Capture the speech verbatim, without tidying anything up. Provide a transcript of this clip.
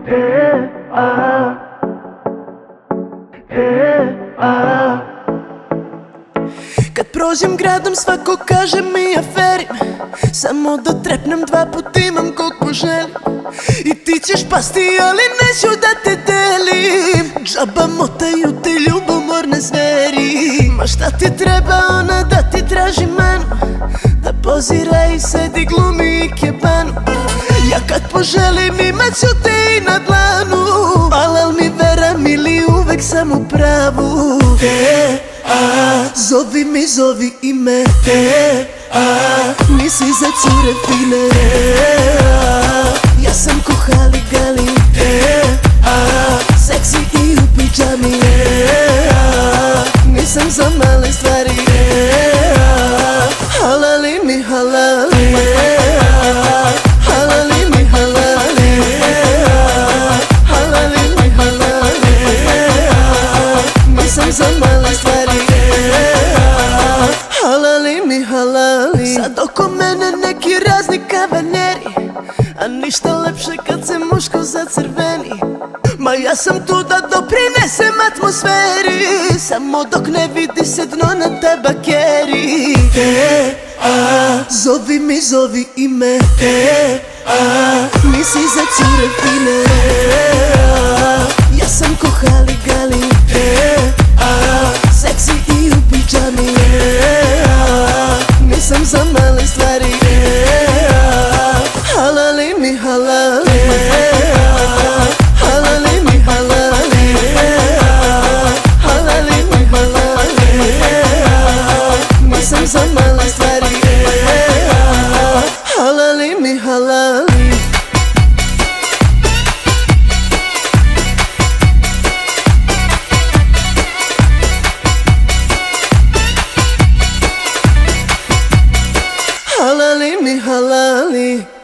E, a, e, a. Kad prođem gradom svako kaže mi aferim, samo da trepnem dva put imam koliko želim. I ti ćeš pasti ali neću da te delim. Džaba motaju te ljubomorne zveri. Ma šta ti treba ona da ti traži menu, da pozira i sedi glumi ikebanu. Ja kad poželim imat ću te i na dlanu. Alal mi vera mili uvek sam u pravu. Te, a, zovi mi, zovi ime. Te, a, nisi za cure fine. Te, a, ja sam ko Hali Gali. Te, a, seksi i u pidžami. Te, a, nisam za male stvari. Te, a, halali mi halali. Halali mi halali. Halali mi halali. Nisam za male stvari. Halali mi halali. Sad oko mene neki razni kavaljeri, a ništa lepše kad se muško zacrveni. Ma ja sam tu da doprinesem atmosferi, samo dok ne vidi se dno na tabakeri. Te, a, zovi mi, zovi ime. Te, a, nisi za cure fine. Te, a, ja sam ko Hali Gali. Te, a, seksi i u pidžami. Te, a, nisam za male stvari. Te, a, halali mi halali. Halali mi halali. Halali mi halali. Nisam za male stvari. Halali mi halali. Halali mi halali.